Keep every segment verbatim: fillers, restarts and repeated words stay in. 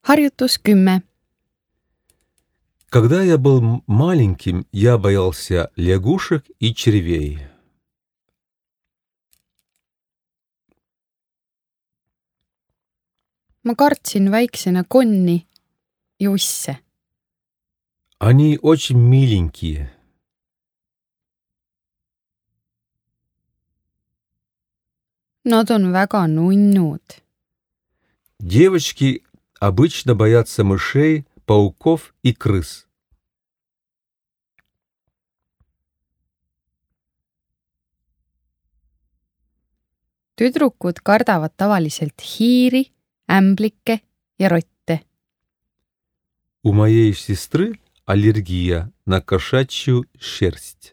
Harjutus kümme. Когда я был маленьким, я боялся лягушек и червей. Ma kartsin väiksena konni ja usse. Они очень миленькие. Nad on väga nunnud. Девочки обычно боятся мышей, пауков и крыс. Tüdrukud kardavad tavaliselt hiiri, ämblikke ja rotte. У моей сестры аллергия на кошачью шерсть.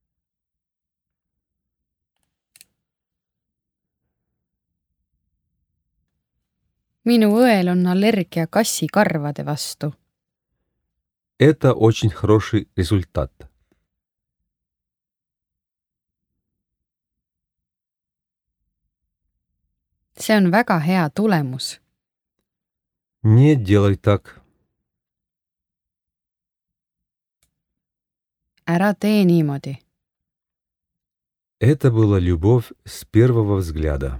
Minu õel on allergia kassikarvade vastu. Это очень хороший результат. See on väga hea tulemus. Не делай так. Ära tee niimoodi. Это была любовь с первого взгляда.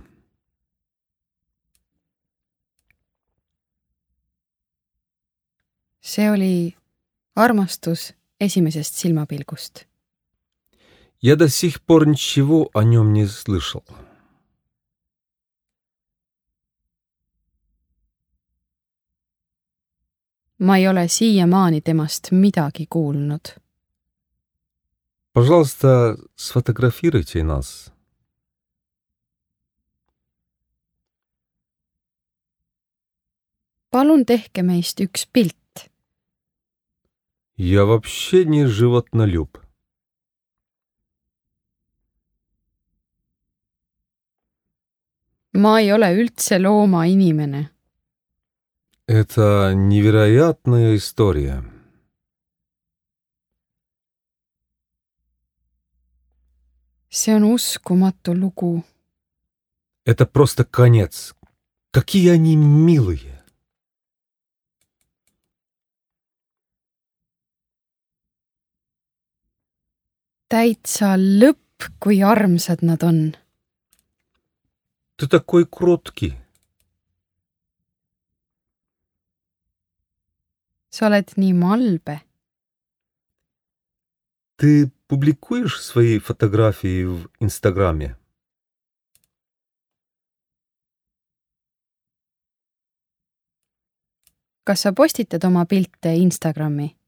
See oli armastus esimesest silmapilgust. Я до сих пор ничего о нем не слышал. Ma ei ole siiamaani temast midagi kuulnud. Пожалуйста, сфотографируйте нас. Palun tehke meist üks pilt. Я вообще не животнолюб. Ma ei ole üldse loomainimene. Это невероятная история. See on uskumatu lugu. Это просто конец. Какие они милые. Täitsa lõpp, kui armsad nad on. Ты такой кроткий. Sa oled nii malbe. Ты публикуешь свои фотографии в Инстаграме? Kas sa postitad oma pilte Instagrami?